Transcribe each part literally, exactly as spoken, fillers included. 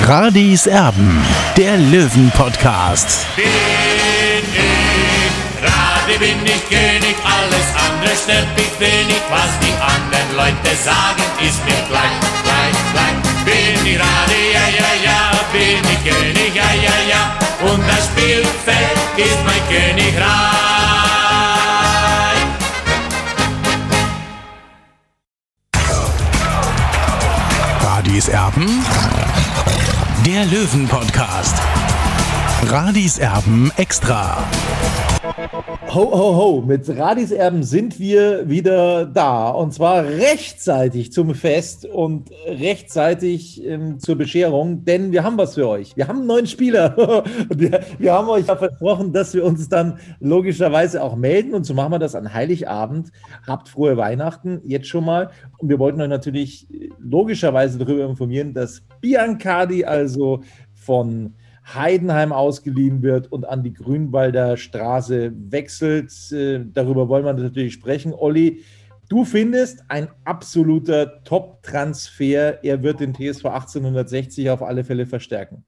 Radis Erben, der Löwen-Podcast. Bin ich, Radi bin ich König, alles andere stört mich wenig, was die anderen Leute sagen, ist mir gleich, gleich, gleich. Bin ich Radi, ja, ja, ja, bin ich König, ja, ja, ja, und das Spielfeld ist mein Königreich. Radis Erben, der Löwen-Podcast. Radis Erben extra. Ho, ho, ho, mit Radis Erben sind wir wieder da und zwar rechtzeitig zum Fest und rechtzeitig ähm, zur Bescherung, denn wir haben was für euch. Wir haben einen neuen Spieler und wir, wir haben euch ja versprochen, dass wir uns dann logischerweise auch melden und so machen wir das an Heiligabend. Habt frohe Weihnachten jetzt schon mal und wir wollten euch natürlich logischerweise darüber informieren, dass Biancardi also von Heidenheim ausgeliehen wird und an die Grünwalder Straße wechselt. Äh, darüber wollen wir natürlich sprechen. Olli, du findest ein absoluter Top-Transfer. Er wird den T S V achtzehnhundertsechzig auf alle Fälle verstärken.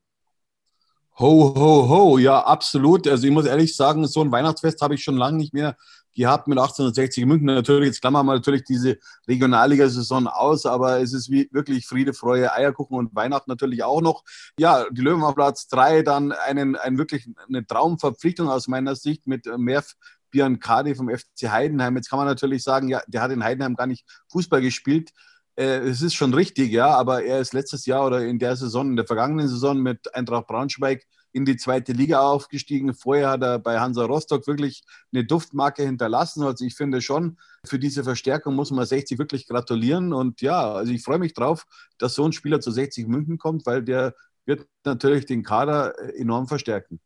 Ho, ho, ho, ja, absolut. Also ich muss ehrlich sagen, so ein Weihnachtsfest habe ich schon lange nicht mehr gehabt mit achtzehnhundertsechzig München. Natürlich, jetzt klammern wir natürlich diese Regionalliga-Saison aus, aber es ist wie wirklich Friede, Freude, Eierkuchen und Weihnachten natürlich auch noch. Ja, die Löwen auf Platz drei, dann einen, ein wirklich eine Traumverpflichtung aus meiner Sicht mit Merv Biancardi vom F C Heidenheim. Jetzt kann man natürlich sagen, ja, der hat in Heidenheim gar nicht Fußball gespielt. Es ist schon richtig, ja, aber er ist letztes Jahr oder in der Saison, in der vergangenen Saison mit Eintracht Braunschweig in die zweite Liga aufgestiegen. Vorher hat er bei Hansa Rostock wirklich eine Duftmarke hinterlassen. Also ich finde schon, für diese Verstärkung muss man sechzig wirklich gratulieren. Und ja, also ich freue mich drauf, dass so ein Spieler zu sechzig München kommt, weil der wird natürlich den Kader enorm verstärken.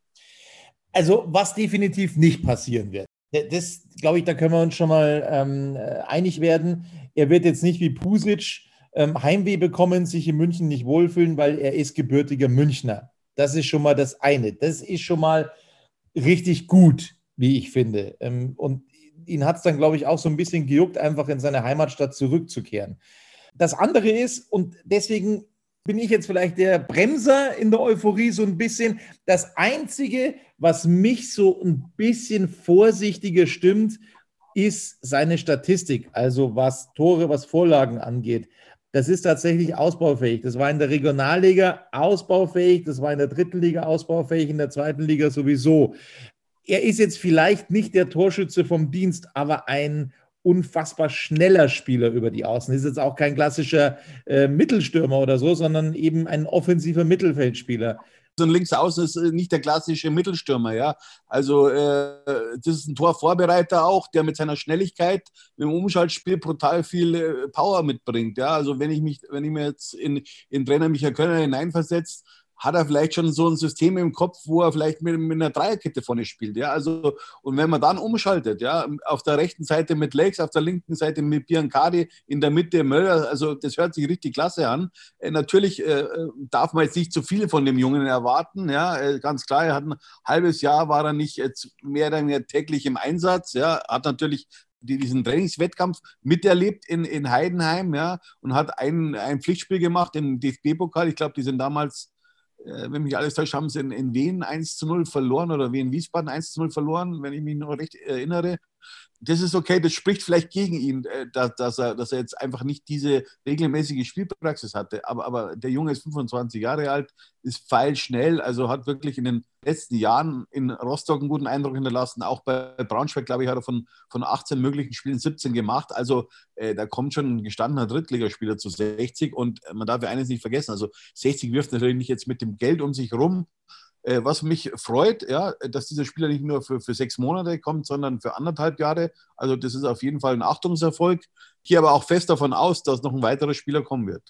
Also was definitiv nicht passieren wird. Das, glaube ich, da können wir uns schon mal ähm, einig werden. Er wird jetzt nicht wie Pusic ähm, Heimweh bekommen, sich in München nicht wohlfühlen, weil er ist gebürtiger Münchner. Das ist schon mal das eine. Das ist schon mal richtig gut, wie ich finde. Ähm, und ihn hat es dann, glaube ich, auch so ein bisschen gejuckt, einfach in seine Heimatstadt zurückzukehren. Das andere ist, und deswegen bin ich jetzt vielleicht der Bremser in der Euphorie so ein bisschen, das Einzige, was mich so ein bisschen vorsichtiger stimmt, ist seine Statistik, also was Tore, was Vorlagen angeht. Das ist tatsächlich ausbaufähig. Das war in der Regionalliga ausbaufähig, das war in der dritten Liga ausbaufähig, in der zweiten Liga sowieso. Er ist jetzt vielleicht nicht der Torschütze vom Dienst, aber ein unfassbar schneller Spieler über die Außen. Ist jetzt auch kein klassischer äh, Mittelstürmer oder so, sondern eben ein offensiver Mittelfeldspieler. So ein Linksaußen ist nicht der klassische Mittelstürmer, ja. Also äh, das ist ein Torvorbereiter auch, der mit seiner Schnelligkeit im Umschaltspiel brutal viel äh, Power mitbringt, ja. Also wenn ich mich, wenn ich mir jetzt in, in Trainer Michael Kölner hineinversetze, hat er vielleicht schon so ein System im Kopf, wo er vielleicht mit, mit einer Dreierkette vorne spielt, ja, also und wenn man dann umschaltet, ja, auf der rechten Seite mit Lex, auf der linken Seite mit Biancardi, in der Mitte Möller, also das hört sich richtig klasse an. Äh, natürlich äh, darf man jetzt nicht zu viel von dem Jungen erwarten, ja, äh, ganz klar, er hat ein halbes Jahr, war er nicht jetzt mehr oder weniger täglich im Einsatz, ja, hat natürlich diesen Trainingswettkampf miterlebt in, in Heidenheim, ja, und hat ein, ein Pflichtspiel gemacht im D F B-Pokal, ich glaube, die sind damals, wenn mich alles täuscht, haben sie in, in Wien eins zu null verloren oder Wien Wiesbaden eins zu null verloren, wenn ich mich noch recht erinnere. Das ist okay, das spricht vielleicht gegen ihn, dass, dass, er, dass er jetzt einfach nicht diese regelmäßige Spielpraxis hatte. Aber, aber der Junge ist fünfundzwanzig Jahre alt, ist pfeilschnell, also hat wirklich in den letzten Jahren in Rostock einen guten Eindruck hinterlassen. Auch bei Braunschweig, glaube ich, hat er von, von achtzehn möglichen Spielen siebzehn gemacht. Also äh, da kommt schon ein gestandener Drittligaspieler zu sechzig. Und man darf ja eines nicht vergessen, also sechzig wirft natürlich nicht jetzt mit dem Geld um sich rum. Was mich freut, ja, dass dieser Spieler nicht nur für, für sechs Monate kommt, sondern für anderthalb Jahre. Also das ist auf jeden Fall ein Achtungserfolg. Ich gehe aber auch fest davon aus, dass noch ein weiterer Spieler kommen wird.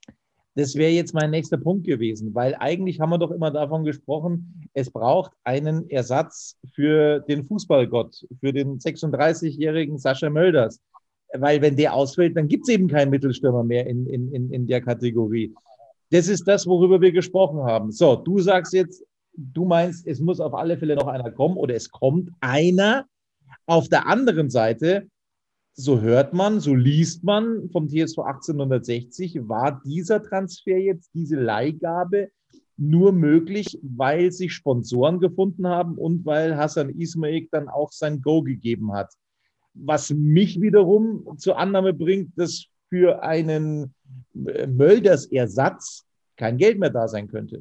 Das wäre jetzt mein nächster Punkt gewesen, weil eigentlich haben wir doch immer davon gesprochen, es braucht einen Ersatz für den Fußballgott, für den sechsunddreißigjährigen Sascha Mölders. Weil wenn der ausfällt, dann gibt es eben keinen Mittelstürmer mehr in, in, in, in der Kategorie. Das ist das, worüber wir gesprochen haben. So, du sagst jetzt, du meinst, es muss auf alle Fälle noch einer kommen oder es kommt einer. Auf der anderen Seite so hört man, so liest man vom T S V achtzehnhundertsechzig, war dieser Transfer jetzt, diese Leihgabe, nur möglich, weil sich Sponsoren gefunden haben und weil Hassan Ismail dann auch sein Go gegeben hat. Was mich wiederum zur Annahme bringt, dass für einen Mölders-Ersatz kein Geld mehr da sein könnte.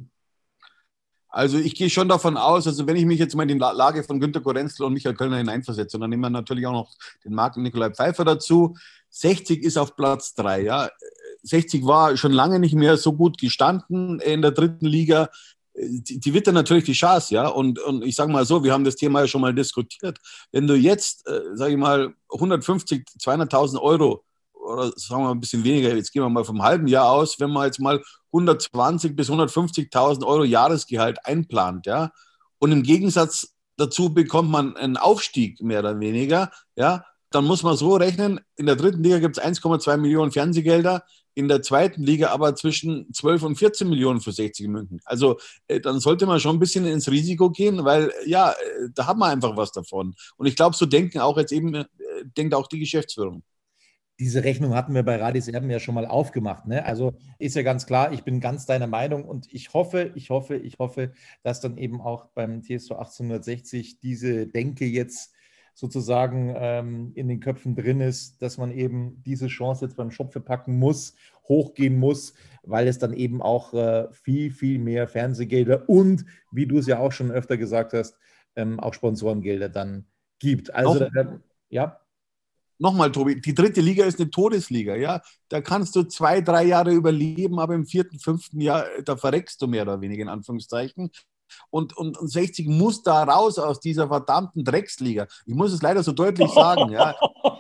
Also ich gehe schon davon aus, also wenn ich mich jetzt mal in die Lage von Günter Korenzl und Michael Kölner hineinversetze, und dann nehmen wir natürlich auch noch den Marc Nikolai Pfeiffer dazu. sechzig ist auf Platz drei, ja. sechzig war schon lange nicht mehr so gut gestanden in der dritten Liga. Die, die wird dann natürlich die Chance, ja. Und, und ich sage mal so, wir haben das Thema ja schon mal diskutiert. Wenn du jetzt, äh, sage ich mal, hundertfünfzig, zweihunderttausend Euro oder sagen wir mal ein bisschen weniger, jetzt gehen wir mal vom halben Jahr aus, wenn man jetzt mal hundertzwanzig bis hundertfünfzigtausend Euro Jahresgehalt einplant, ja, und im Gegensatz dazu bekommt man einen Aufstieg mehr oder weniger, ja, dann muss man so rechnen, in der dritten Liga gibt es eins Komma zwei Millionen Fernsehgelder, in der zweiten Liga aber zwischen zwölf und vierzehn Millionen für sechzig München. Also äh, dann sollte man schon ein bisschen ins Risiko gehen, weil ja, äh, da haben wir einfach was davon. Und ich glaube, so denken auch jetzt eben, äh, denkt auch die Geschäftsführung. Diese Rechnung hatten wir bei Radis Erben ja schon mal aufgemacht. Ne? Also ist ja ganz klar, ich bin ganz deiner Meinung und ich hoffe, ich hoffe, ich hoffe, dass dann eben auch beim T S V achtzehnhundertsechzig diese Denke jetzt sozusagen ähm, in den Köpfen drin ist, dass man eben diese Chance jetzt beim Schopfe packen muss, hochgehen muss, weil es dann eben auch äh, viel, viel mehr Fernsehgelder und, wie du es ja auch schon öfter gesagt hast, ähm, auch Sponsorengelder dann gibt. Also, äh, ja. Nochmal, Tobi, die dritte Liga ist eine Todesliga, ja. Da kannst du zwei, drei Jahre überleben, aber im vierten, fünften Jahr, da verreckst du mehr oder weniger in Anführungszeichen. Und, und, und sechzig muss da raus aus dieser verdammten Drecksliga. Ich muss es leider so deutlich sagen, ja.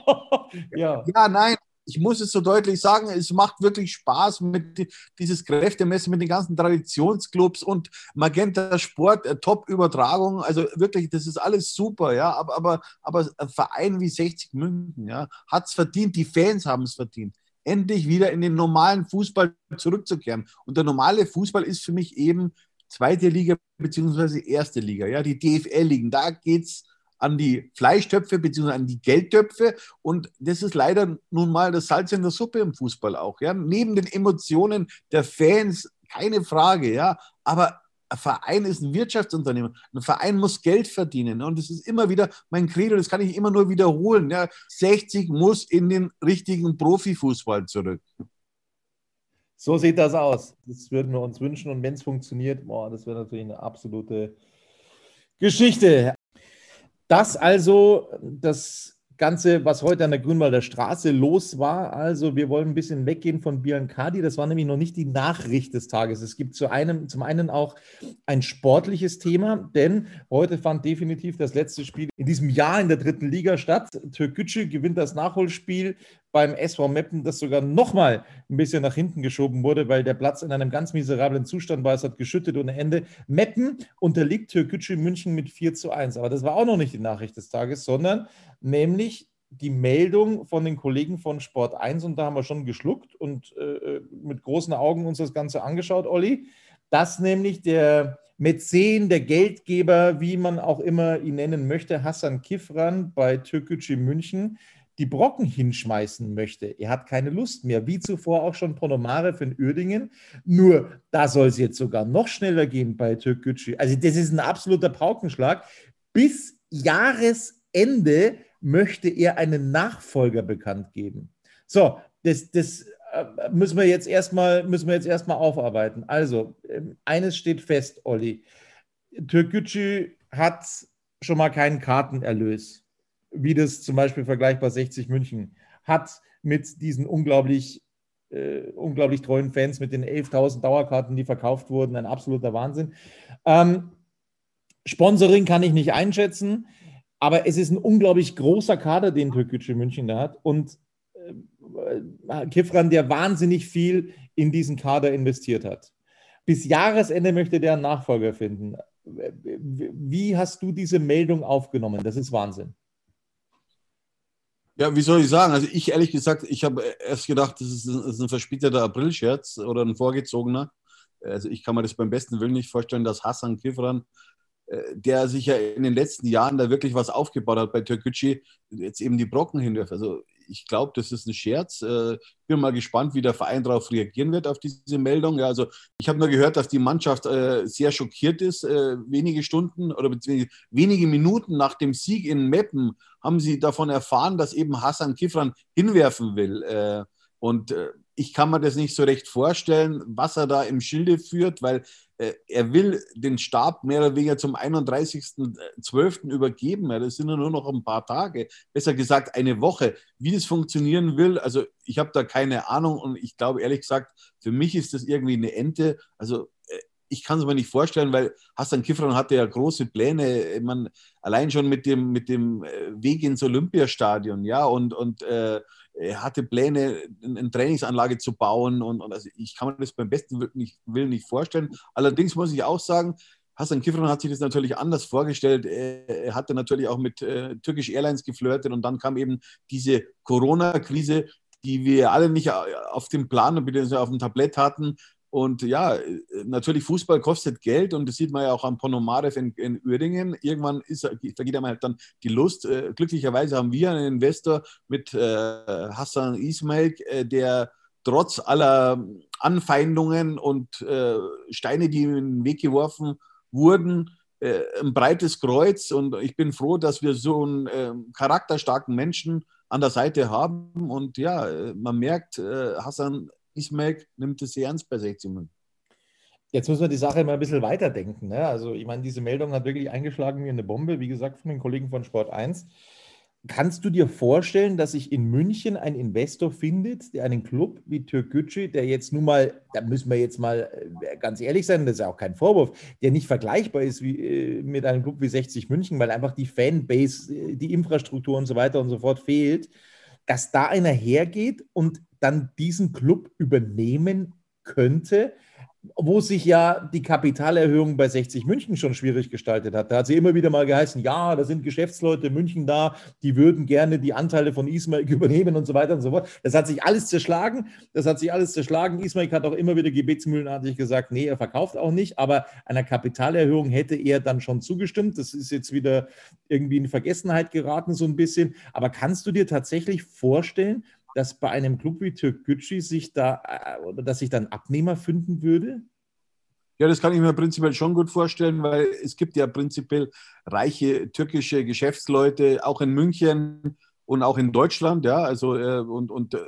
ja. Ja, nein, ich muss es so deutlich sagen, es macht wirklich Spaß mit dieses Kräftemessen mit den ganzen Traditionsclubs und Magenta Sport, äh, Top-Übertragung, also wirklich, das ist alles super, ja, aber, aber, aber ein Verein wie sechzig München, ja, hat es verdient, die Fans haben es verdient, endlich wieder in den normalen Fußball zurückzukehren. Und der normale Fußball ist für mich eben zweite Liga beziehungsweise erste Liga, ja, die D F L-Ligen, da geht es an die Fleischtöpfe beziehungsweise an die Geldtöpfe und das ist leider nun mal das Salz in der Suppe im Fußball auch, ja, neben den Emotionen der Fans, keine Frage, ja, aber ein Verein ist ein Wirtschaftsunternehmen, ein Verein muss Geld verdienen und das ist immer wieder mein Credo, das kann ich immer nur wiederholen, ja, sechzig muss in den richtigen Profifußball zurück. So sieht das aus. Das würden wir uns wünschen und wenn es funktioniert, boah, das wäre natürlich eine absolute Geschichte. Das also das Ganze, was heute an der Grünwalder Straße los war. Also wir wollen ein bisschen weggehen von Biancardi. Das war nämlich noch nicht die Nachricht des Tages. Es gibt zu einem, zum einen auch ein sportliches Thema, denn heute fand definitiv das letzte Spiel in diesem Jahr in der dritten Liga statt. Türkgücü gewinnt das Nachholspiel beim S V Meppen, das sogar nochmal ein bisschen nach hinten geschoben wurde, weil der Platz in einem ganz miserablen Zustand war. Es hat geschüttet ohne Ende. Meppen unterliegt Türkgücü München mit vier zu eins. Aber das war auch noch nicht die Nachricht des Tages, sondern nämlich die Meldung von den Kollegen von Sport eins. Und da haben wir schon geschluckt und äh, mit großen Augen uns das Ganze angeschaut, Olli, dass nämlich der Mäzen, der Geldgeber, wie man auch immer ihn nennen möchte, Hasan Kifran bei Türkgücü München, die Brocken hinschmeißen möchte. Er hat keine Lust mehr, wie zuvor auch schon Ponomarev in Uerdingen. Nur, da soll es jetzt sogar noch schneller gehen bei Türkgücü. Also das ist ein absoluter Paukenschlag. Bis Jahresende möchte er einen Nachfolger bekannt geben. So, das, das äh, müssen wir jetzt erstmal müssen wir jetzt erstmal aufarbeiten. Also, äh, eines steht fest, Olli. Türkgücü hat schon mal keinen Kartenerlös, wie das zum Beispiel vergleichbar sechzig München hat mit diesen unglaublich, äh, unglaublich treuen Fans, mit den elftausend Dauerkarten, die verkauft wurden. Ein absoluter Wahnsinn. Ähm, Sponsoring kann ich nicht einschätzen, aber es ist ein unglaublich großer Kader, den Türkgücü München da hat. Und äh, Kifran, der wahnsinnig viel in diesen Kader investiert hat. Bis Jahresende möchte der einen Nachfolger finden. Wie hast du diese Meldung aufgenommen? Das ist Wahnsinn. Ja, wie soll ich sagen? Also ich ehrlich gesagt, ich habe erst gedacht, das ist ein, das ist ein verspäteter Aprilscherz oder ein vorgezogener. Also ich kann mir das beim besten Willen nicht vorstellen, dass Hasan Kifran der sich ja in den letzten Jahren da wirklich was aufgebaut hat bei Türkgücü, jetzt eben die Brocken hinwirft. Also ich glaube, das ist ein Scherz. Ich bin mal gespannt, wie der Verein darauf reagieren wird, auf diese Meldung. Ja, also ich habe nur gehört, dass die Mannschaft äh, sehr schockiert ist. Äh, wenige Stunden oder beziehungsweise wenige Minuten nach dem Sieg in Meppen haben sie davon erfahren, dass eben Hasan Kifran hinwerfen will. Äh, und äh, ich kann mir das nicht so recht vorstellen, was er da im Schilde führt, weil äh, er will den Stab mehr oder weniger zum einunddreißigsten zwölften übergeben. Ja, das sind ja nur noch ein paar Tage, besser gesagt eine Woche. Wie das funktionieren will, also ich habe da keine Ahnung und ich glaube ehrlich gesagt, für mich ist das irgendwie eine Ente. Also äh, ich kann es mir nicht vorstellen, weil Hasan Kifran hatte ja große Pläne, man, allein schon mit dem, mit dem Weg ins Olympiastadion, ja, und, und äh, er hatte Pläne, eine Trainingsanlage zu bauen und, und also ich kann mir das beim besten Willen nicht, Willen nicht vorstellen. Allerdings muss ich auch sagen, Hasan Kifran hat sich das natürlich anders vorgestellt. Er hatte natürlich auch mit äh, Turkish Airlines geflirtet und dann kam eben diese Corona-Krise, die wir alle nicht auf dem Plan bzw. auf dem Tablett hatten. Und ja, natürlich Fußball kostet Geld und das sieht man ja auch am Ponomarev in, in Uerdingen. Irgendwann ist, vergeht einem halt dann die Lust. Äh, glücklicherweise haben wir einen Investor mit äh, Hasan Ismail, äh, der trotz aller Anfeindungen und äh, Steine, die ihm in den Weg geworfen wurden, äh, ein breites Kreuz. Und ich bin froh, dass wir so einen äh, charakterstarken Menschen an der Seite haben. Und ja, man merkt, äh, Hasan Ismail nimmt es sehr ernst bei sechzig München. Jetzt müssen wir die Sache mal ein bisschen weiterdenken. Ne? Also ich meine, diese Meldung hat wirklich eingeschlagen wie eine Bombe, wie gesagt, von den Kollegen von Sport eins. Kannst du dir vorstellen, dass sich in München ein Investor findet, der einen Club wie Türkgücü, der jetzt nun mal, da müssen wir jetzt mal ganz ehrlich sein, das ist ja auch kein Vorwurf, der nicht vergleichbar ist wie, mit einem Club wie sechzig München, weil einfach die Fanbase, die Infrastruktur und so weiter und so fort fehlt, dass da einer hergeht und dann diesen Club übernehmen könnte, wo sich ja die Kapitalerhöhung bei sechzig München schon schwierig gestaltet hat. Da hat sie immer wieder mal geheißen, ja, da sind Geschäftsleute in München da, die würden gerne die Anteile von Ismail übernehmen und so weiter und so fort. Das hat sich alles zerschlagen. Das hat sich alles zerschlagen. Ismail hat auch immer wieder gebetsmühlenartig gesagt, nee, er verkauft auch nicht, aber einer Kapitalerhöhung hätte er dann schon zugestimmt. Das ist jetzt wieder irgendwie in Vergessenheit geraten, so ein bisschen. Aber kannst du dir tatsächlich vorstellen, dass bei einem Club wie Türkgücü sich da oder dass sich dann Abnehmer finden würde? Ja, das kann ich mir prinzipiell schon gut vorstellen, weil es gibt ja prinzipiell reiche türkische Geschäftsleute, auch in München und auch in Deutschland, ja, also äh, und, und äh,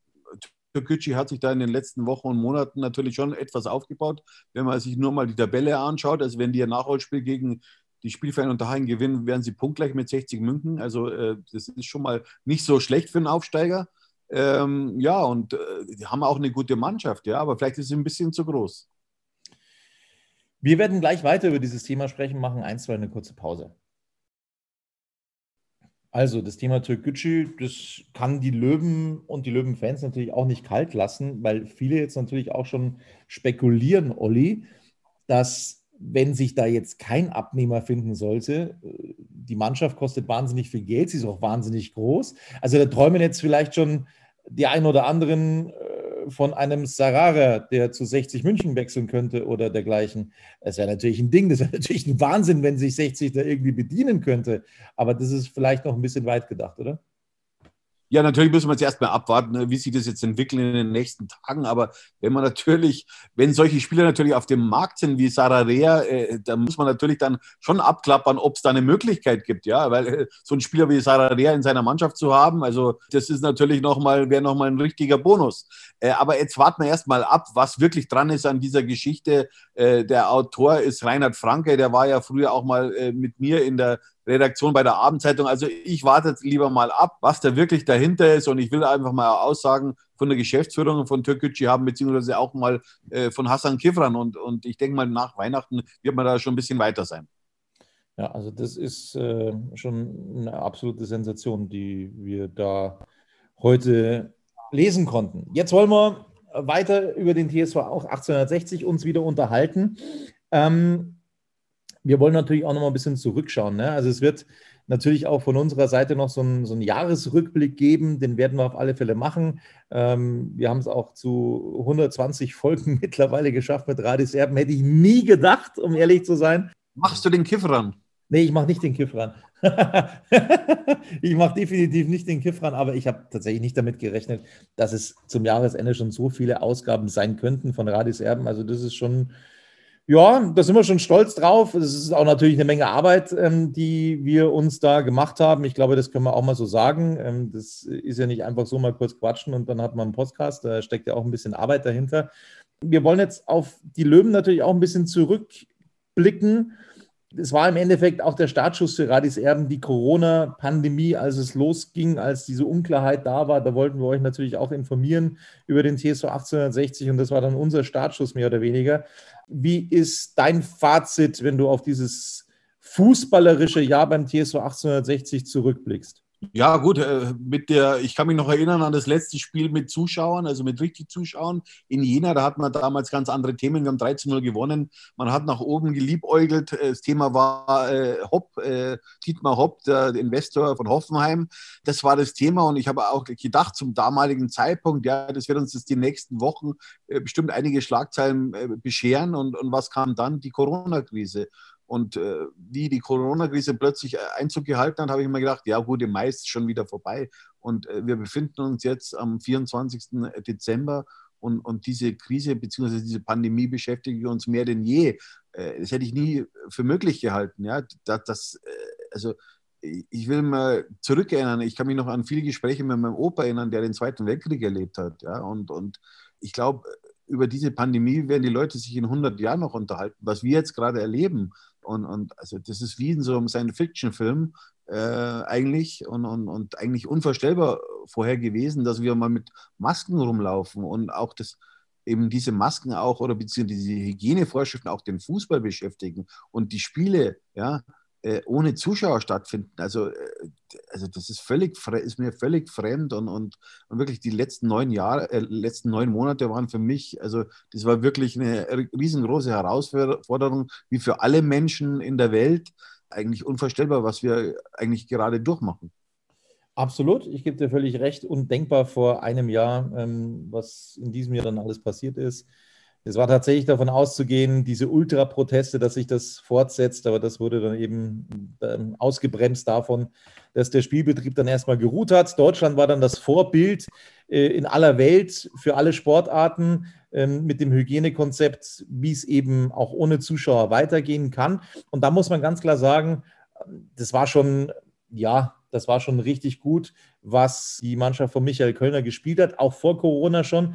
Türkgücü hat sich da in den letzten Wochen und Monaten natürlich schon etwas aufgebaut, wenn man sich nur mal die Tabelle anschaut, also wenn die ein Nachholspiel gegen die Spielvereine unter Hagen gewinnen, wären sie punktgleich mit sechzig München, also äh, das ist schon mal nicht so schlecht für einen Aufsteiger. Ähm, ja, und äh, die haben auch eine gute Mannschaft, ja, aber vielleicht ist sie ein bisschen zu groß. Wir werden gleich weiter über dieses Thema sprechen, machen eins, zwei eine kurze Pause. Also das Thema Türkgücü, das kann die Löwen und die Löwenfans natürlich auch nicht kalt lassen, weil viele jetzt natürlich auch schon spekulieren, Olli, dass wenn sich da jetzt kein Abnehmer finden sollte, die Mannschaft kostet wahnsinnig viel Geld, sie ist auch wahnsinnig groß. Also da träumen jetzt vielleicht schon die einen oder anderen von einem Sarara, der zu sechzig München wechseln könnte oder dergleichen. Das wäre natürlich ein Ding, das wäre natürlich ein Wahnsinn, wenn sich sechzig da irgendwie bedienen könnte. Aber das ist vielleicht noch ein bisschen weit gedacht, oder? Ja, natürlich müssen wir jetzt erstmal abwarten, wie sich das jetzt entwickelt in den nächsten Tagen. Aber wenn man natürlich, wenn solche Spieler natürlich auf dem Markt sind wie Sararea, äh, da muss man natürlich dann schon abklappern, ob es da eine Möglichkeit gibt, ja, weil äh, so ein Spieler wie Sararea in seiner Mannschaft zu haben, also das ist natürlich nochmal, wäre nochmal ein richtiger Bonus. Äh, aber jetzt warten wir erstmal ab, was wirklich dran ist an dieser Geschichte. Äh, der Autor ist Reinhard Franke, der war ja früher auch mal äh, mit mir in der Redaktion bei der Abendzeitung. Also ich warte jetzt lieber mal ab, was da wirklich dahinter ist, und ich will einfach mal Aussagen von der Geschäftsführung von Türkgücü haben, beziehungsweise auch mal äh, von Hasan Kifran, und, und ich denke mal, nach Weihnachten wird man da schon ein bisschen weiter sein. Ja, also das ist äh, schon eine absolute Sensation, die wir da heute lesen konnten. Jetzt wollen wir weiter über den T S V auch achtzehnhundertsechzig uns wieder unterhalten. Ähm, Wir wollen natürlich auch noch mal ein bisschen zurückschauen. Ne? Also es wird natürlich auch von unserer Seite noch so einen, so einen Jahresrückblick geben, den werden wir auf alle Fälle machen. Ähm, wir haben es auch zu hundertzwanzig Folgen mittlerweile geschafft mit Radis Erben, hätte ich nie gedacht, um ehrlich zu sein. Machst du den Kiff ran? Nee, ich mache nicht den Kiff ran. Ich mache definitiv nicht den Kiff ran, aber ich habe tatsächlich nicht damit gerechnet, dass es zum Jahresende schon so viele Ausgaben sein könnten von Radis Erben. Also das ist schon, ja, da sind wir schon stolz drauf. Das ist auch natürlich eine Menge Arbeit, ähm, die wir uns da gemacht haben. Ich glaube, das können wir auch mal so sagen. Ähm, das ist ja nicht einfach so mal kurz quatschen und dann hat man einen Podcast. Da steckt ja auch ein bisschen Arbeit dahinter. Wir wollen jetzt auf die Löwen natürlich auch ein bisschen zurückblicken. Es war im Endeffekt auch der Startschuss für Radis Erben, die Corona-Pandemie, als es losging, als diese Unklarheit da war. Da wollten wir euch natürlich auch informieren über den T S V achtzehnhundertsechzig und das war dann unser Startschuss mehr oder weniger. Wie ist dein Fazit, wenn du auf dieses fußballerische Jahr beim T S V achtzehnhundertsechzig zurückblickst? Ja, gut, mit der, ich kann mich noch erinnern an das letzte Spiel mit Zuschauern, also mit richtig Zuschauern in Jena. Da hatten wir damals ganz andere Themen. Wir haben drei zu null gewonnen. Man hat nach oben geliebäugelt. Das Thema war äh, Hopp, äh, Dietmar Hopp, der Investor von Hoffenheim. Das war das Thema und ich habe auch gedacht, zum damaligen Zeitpunkt, ja, das wird uns jetzt die nächsten Wochen äh, bestimmt einige Schlagzeilen äh, bescheren. Und, und was kam dann? Die Corona-Krise. Und äh, wie die Corona-Krise plötzlich Einzug gehalten hat, habe ich mir gedacht, ja gut, im Mai ist es schon wieder vorbei. Und äh, wir befinden uns jetzt am vierundzwanzigsten Dezember und, und diese Krise bzw. diese Pandemie beschäftigt uns mehr denn je. Äh, das hätte ich nie für möglich gehalten. Ja? Das, das, äh, also ich will mal zurückerinnern, ich kann mich noch an viele Gespräche mit meinem Opa erinnern, der den Zweiten Weltkrieg erlebt hat. Ja? Und, und ich glaube, über diese Pandemie werden die Leute sich in hundert Jahren noch unterhalten, was wir jetzt gerade erleben. Und, und also das ist wie in so einem Science-Fiction-Film äh, eigentlich und, und, und eigentlich unvorstellbar vorher gewesen, dass wir mal mit Masken rumlaufen und auch das, eben diese Masken auch oder beziehungsweise diese Hygienevorschriften auch den Fußball beschäftigen und die Spiele, ja, äh, ohne Zuschauer stattfinden. Also, äh, also das ist völlig ist mir völlig fremd und, und, und wirklich die letzten neun Jahre, äh, letzten neun Monate waren für mich, also das war wirklich eine riesengroße Herausforderung, wie für alle Menschen in der Welt. Eigentlich unvorstellbar, was wir eigentlich gerade durchmachen. Absolut, ich gebe dir völlig recht. Undenkbar vor einem Jahr, ähm, was in diesem Jahr dann alles passiert ist. Es war tatsächlich davon auszugehen, diese Ultraproteste, dass sich das fortsetzt, aber das wurde dann eben ähm, ausgebremst davon, dass der Spielbetrieb dann erstmal geruht hat. Deutschland war dann das Vorbild äh, in aller Welt für alle Sportarten äh, mit dem Hygienekonzept, wie es eben auch ohne Zuschauer weitergehen kann. Und da muss man ganz klar sagen, das war schon, ja, das war schon richtig gut, was die Mannschaft von Michael Kölner gespielt hat, auch vor Corona schon.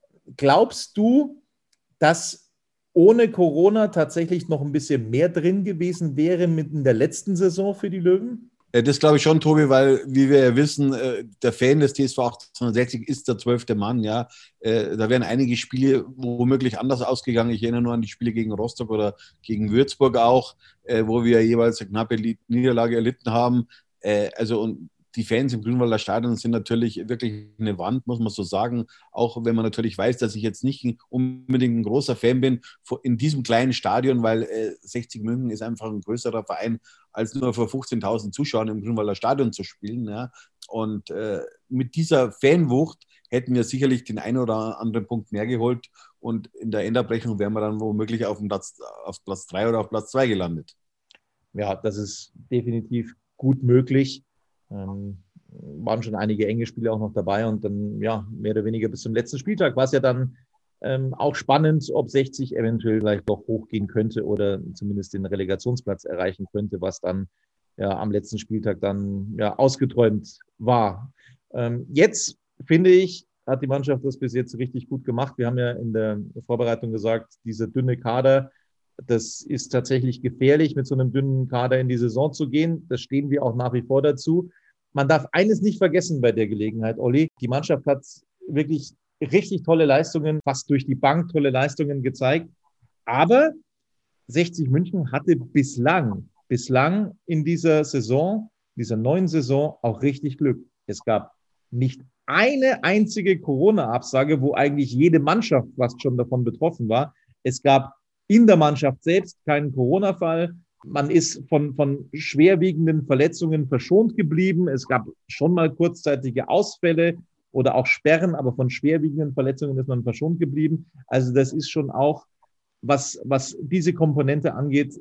Glaubst du, dass ohne Corona tatsächlich noch ein bisschen mehr drin gewesen wäre mit in der letzten Saison für die Löwen? Das glaube ich schon, Tobi, weil, wie wir ja wissen, der Fan des T S V achtzehnhundertsechzig ist der zwölfte Mann. Ja. Da wären einige Spiele womöglich anders ausgegangen. Ich erinnere nur an die Spiele gegen Rostock oder gegen Würzburg auch, wo wir jeweils eine knappe Niederlage erlitten haben. Also und die Fans im Grünwalder Stadion sind natürlich wirklich eine Wand, muss man so sagen. Auch wenn man natürlich weiß, dass ich jetzt nicht unbedingt ein großer Fan bin in diesem kleinen Stadion, weil äh, sechzig München ist einfach ein größerer Verein, als nur vor fünfzehntausend Zuschauern im Grünwalder Stadion zu spielen. Ja. Und äh, mit dieser Fanwucht hätten wir sicherlich den einen oder anderen Punkt mehr geholt. Und in der Endabrechnung wären wir dann womöglich auf, dem Platz, auf Platz drei oder auf Platz zwei gelandet. Ja, das ist definitiv gut möglich. Ähm, waren schon einige enge Spiele auch noch dabei und dann, ja, mehr oder weniger bis zum letzten Spieltag war es ja dann ähm, auch spannend, ob sechzig eventuell vielleicht doch hochgehen könnte oder zumindest den Relegationsplatz erreichen könnte, was dann ja am letzten Spieltag dann ja ausgeträumt war. Ähm, jetzt, finde ich, hat die Mannschaft das bis jetzt richtig gut gemacht. Wir haben ja in der Vorbereitung gesagt, dieser dünne Kader, das ist tatsächlich gefährlich, mit so einem dünnen Kader in die Saison zu gehen. Das stehen wir auch nach wie vor dazu. Man darf eines nicht vergessen bei der Gelegenheit, Olli. Die Mannschaft hat wirklich richtig tolle Leistungen, fast durch die Bank tolle Leistungen gezeigt. Aber sechzig München hatte bislang, bislang in dieser Saison, dieser neuen Saison auch richtig Glück. Es gab nicht eine einzige Corona-Absage, wo eigentlich jede Mannschaft fast schon davon betroffen war. Es gab in der Mannschaft selbst keinen Corona-Fall. Man ist von, von schwerwiegenden Verletzungen verschont geblieben. Es gab schon mal kurzzeitige Ausfälle oder auch Sperren, aber von schwerwiegenden Verletzungen ist man verschont geblieben. Also das ist schon auch, was, was diese Komponente angeht,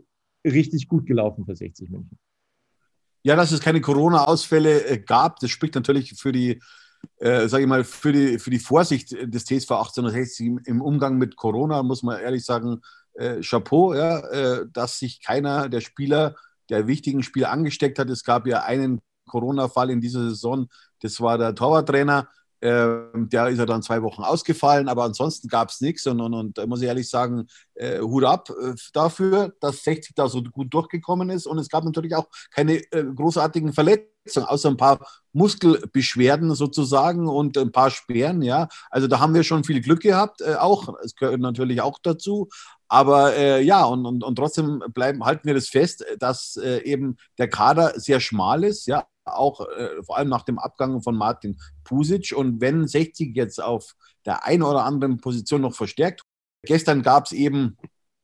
richtig gut gelaufen für sechzig München. Ja, dass es keine Corona-Ausfälle äh, gab, das spricht natürlich für die, äh, sage ich mal, für die, für die Vorsicht des T S V achtzehnhundertsechzig im, im Umgang mit Corona, muss man ehrlich sagen, äh, Chapeau, ja, äh, dass sich keiner der Spieler, der wichtigen Spieler angesteckt hat. Es gab ja einen Corona-Fall in dieser Saison, das war der Torwarttrainer, der ist ja dann zwei Wochen ausgefallen, aber ansonsten gab es nichts und, und, und da muss ich ehrlich sagen, äh, Hut ab äh, dafür, dass sechzig da so gut durchgekommen ist und es gab natürlich auch keine äh, großartigen Verletzungen, außer ein paar Muskelbeschwerden sozusagen und ein paar Sperren, ja, also da haben wir schon viel Glück gehabt, äh, auch, es gehört natürlich auch dazu, aber äh, ja, und, und, und trotzdem bleiben, halten wir das fest, dass äh, eben der Kader sehr schmal ist, ja, auch äh, vor allem nach dem Abgang von Martin Pusic. Und wenn sechzig jetzt auf der einen oder anderen Position noch verstärkt, gestern gab es eben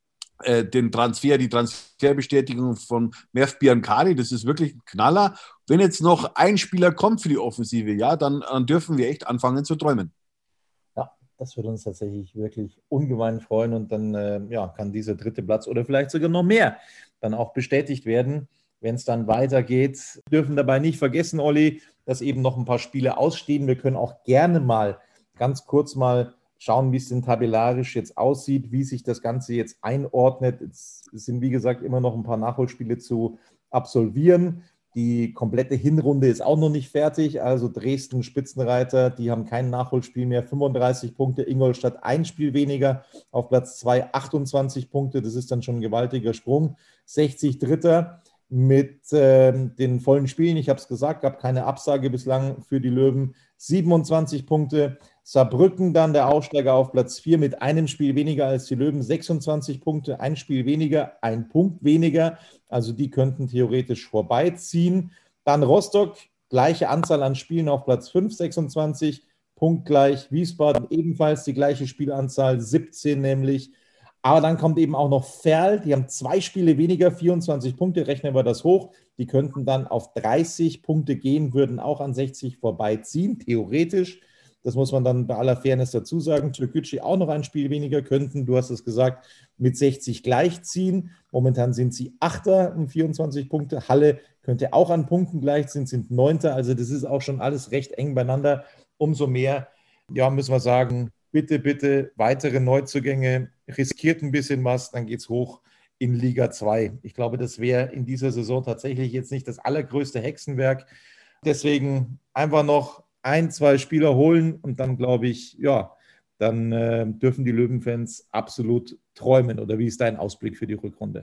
äh, den Transfer, die Transferbestätigung von Merv Biancari, das ist wirklich ein Knaller. Wenn jetzt noch ein Spieler kommt für die Offensive, ja, dann, dann dürfen wir echt anfangen zu träumen. Ja, das würde uns tatsächlich wirklich ungemein freuen und dann äh, ja, kann dieser dritte Platz oder vielleicht sogar noch mehr dann auch bestätigt werden. Wenn es dann weitergeht, wir dürfen dabei nicht vergessen, Olli, dass eben noch ein paar Spiele ausstehen. Wir können auch gerne mal ganz kurz mal schauen, wie es denn tabellarisch jetzt aussieht, wie sich das Ganze jetzt einordnet. Es sind, wie gesagt, immer noch ein paar Nachholspiele zu absolvieren. Die komplette Hinrunde ist auch noch nicht fertig. Also Dresden, Spitzenreiter, die haben kein Nachholspiel mehr. fünfunddreißig Punkte, Ingolstadt ein Spiel weniger. Auf Platz zwei achtundzwanzig Punkte. Das ist dann schon ein gewaltiger Sprung. sechzig Dritter mit äh, den vollen Spielen. Ich habe es gesagt, gab keine Absage bislang für die Löwen. siebenundzwanzig Punkte. Saarbrücken dann der Aufsteiger auf Platz vier mit einem Spiel weniger als die Löwen. sechsundzwanzig Punkte, ein Spiel weniger, ein Punkt weniger. Also die könnten theoretisch vorbeiziehen. Dann Rostock, gleiche Anzahl an Spielen auf Platz fünf, sechsundzwanzig, punktgleich. Wiesbaden ebenfalls die gleiche Spielanzahl, siebzehn nämlich. Aber dann kommt eben auch noch Verl, die haben zwei Spiele weniger, vierundzwanzig Punkte, rechnen wir das hoch. Die könnten dann auf dreißig Punkte gehen, würden auch an sechzig vorbeiziehen, theoretisch. Das muss man dann bei aller Fairness dazu sagen. Türkgücü auch noch ein Spiel weniger könnten, du hast es gesagt, mit sechzig gleichziehen. Momentan sind sie Achter um vierundzwanzig Punkte. Halle könnte auch an Punkten gleichziehen, sind Neunter. Also das ist auch schon alles recht eng beieinander. Umso mehr, ja, müssen wir sagen, bitte, bitte weitere Neuzugänge, riskiert ein bisschen was, dann geht es hoch in Liga zwei. Ich glaube, das wäre in dieser Saison tatsächlich jetzt nicht das allergrößte Hexenwerk. Deswegen einfach noch ein, zwei Spieler holen und dann glaube ich, ja, dann äh, dürfen die Löwenfans absolut träumen. Oder wie ist dein Ausblick für die Rückrunde?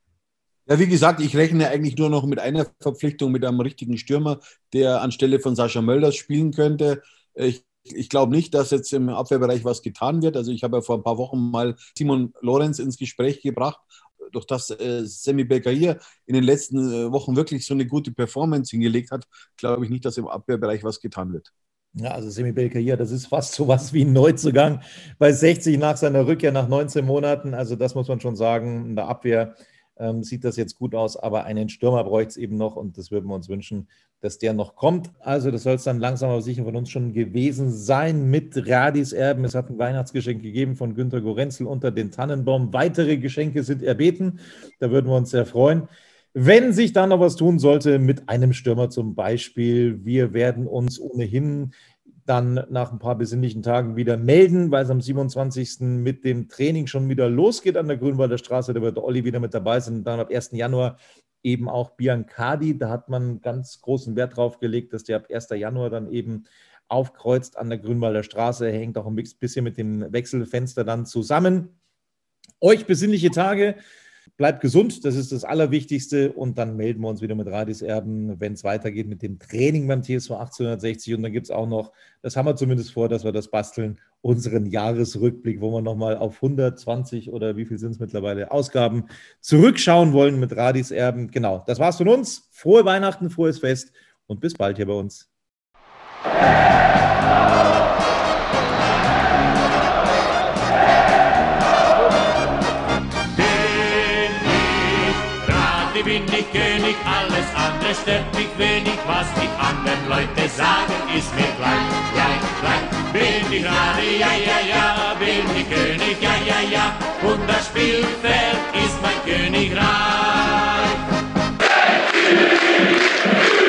Ja, wie gesagt, ich rechne eigentlich nur noch mit einer Verpflichtung, mit einem richtigen Stürmer, der anstelle von Sascha Mölders spielen könnte. Ich Ich glaube nicht, dass jetzt im Abwehrbereich was getan wird. Also ich habe ja vor ein paar Wochen mal Simon Lorenz ins Gespräch gebracht. Durch das äh, Semi Belkacem in den letzten äh, Wochen wirklich so eine gute Performance hingelegt hat, glaube ich nicht, dass im Abwehrbereich was getan wird. Ja, also Semi Belkacem, das ist fast so was wie ein Neuzugang bei sechzig nach seiner Rückkehr nach neunzehn Monaten. Also das muss man schon sagen. In der Abwehr ähm, sieht das jetzt gut aus, aber einen Stürmer bräuchte es eben noch und das würden wir uns wünschen, dass der noch kommt. Also das soll es dann langsam aber sicher von uns schon gewesen sein mit Radis Erben. Es hat ein Weihnachtsgeschenk gegeben von Günter Gorenzel unter den Tannenbaum. Weitere Geschenke sind erbeten. Da würden wir uns sehr freuen. Wenn sich dann noch was tun sollte mit einem Stürmer zum Beispiel, wir werden uns ohnehin dann nach ein paar besinnlichen Tagen wieder melden, weil es am siebenundzwanzigsten mit dem Training schon wieder losgeht an der Grünwalder Straße. Da wird der Olli wieder mit dabei sein. Und dann ab ersten Januar eben auch Biancari. Da hat man ganz großen Wert drauf gelegt, dass der ab ersten Januar dann eben aufkreuzt an der Grünwalder Straße. Hängt auch ein bisschen mit dem Wechselfenster dann zusammen. Euch besinnliche Tage. Bleibt gesund, das ist das Allerwichtigste und dann melden wir uns wieder mit Radis Erben, wenn es weitergeht mit dem Training beim T S V achtzehnhundertsechzig und dann gibt es auch noch, das haben wir zumindest vor, dass wir das basteln, unseren Jahresrückblick, wo wir nochmal auf hundertzwanzig oder wie viel sind es mittlerweile, Ausgaben zurückschauen wollen mit Radis Erben. Genau, das war's von uns. Frohe Weihnachten, frohes Fest und bis bald hier bei uns. Bin ich König, alles andere stört mich wenig, was die anderen Leute sagen, ist mir gleich, gleich, gleich. bin ich Radi, ja, ja, ja, bin ich König, ja, ja, ja, und das Spielfeld ist mein Königreich.